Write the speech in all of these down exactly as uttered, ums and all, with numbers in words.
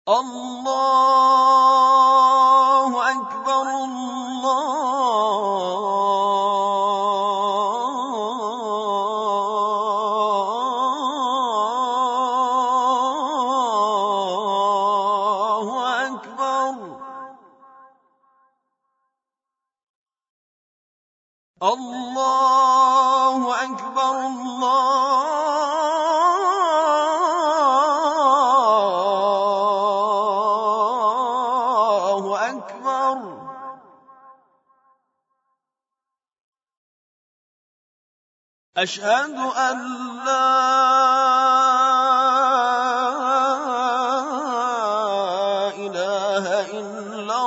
الله أكبر الله أكبر الله أكبر الله أكبر أشهد أن لا إله إلا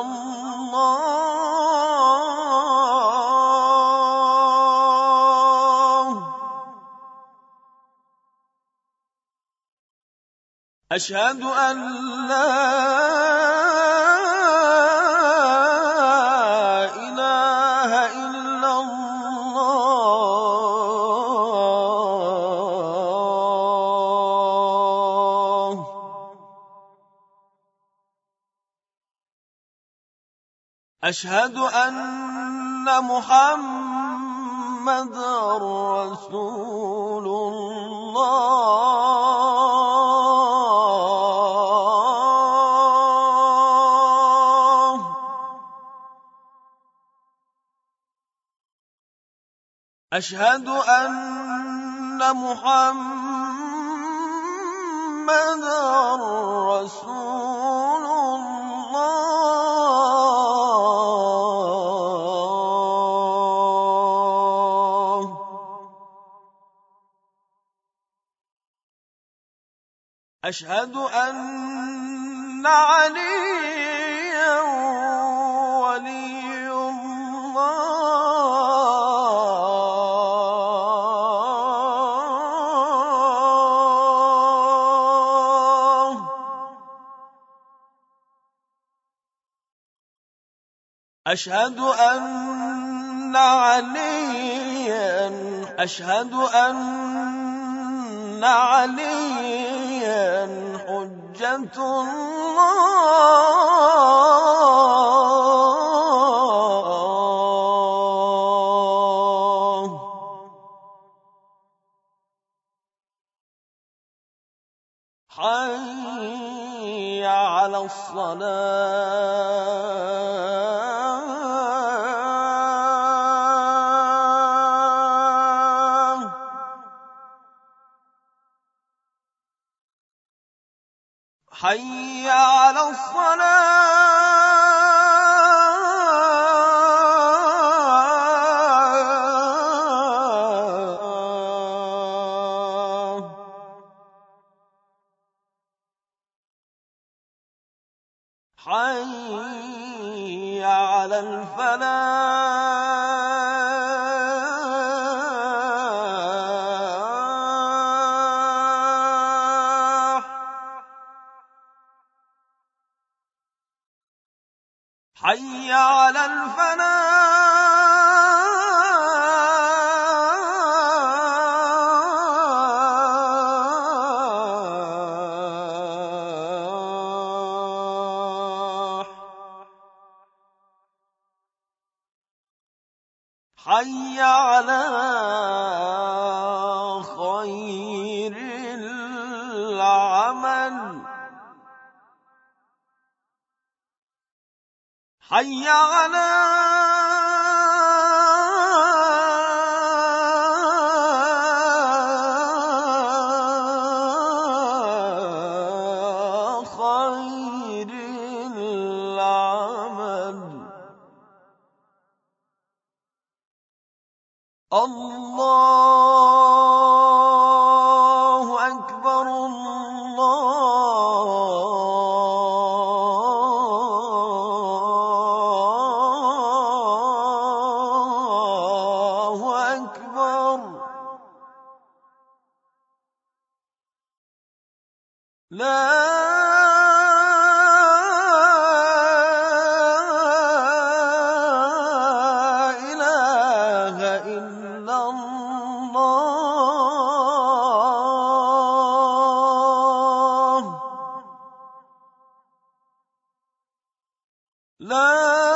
الله أشهد أن لا إله إلا الله أشهد أن محمدًا رسول الله أشهد أن محمدًا رسول الله أشهد أن عليا ولي الله أشهد أن عليا أشهد أن عليا حجة الله حي على الصلاة حي على الصلاة حي على الفلاح حي على الفلاح حي على خير العمل حي على خير العمل الله أكبر الله أكبر لا إله إلا الله لا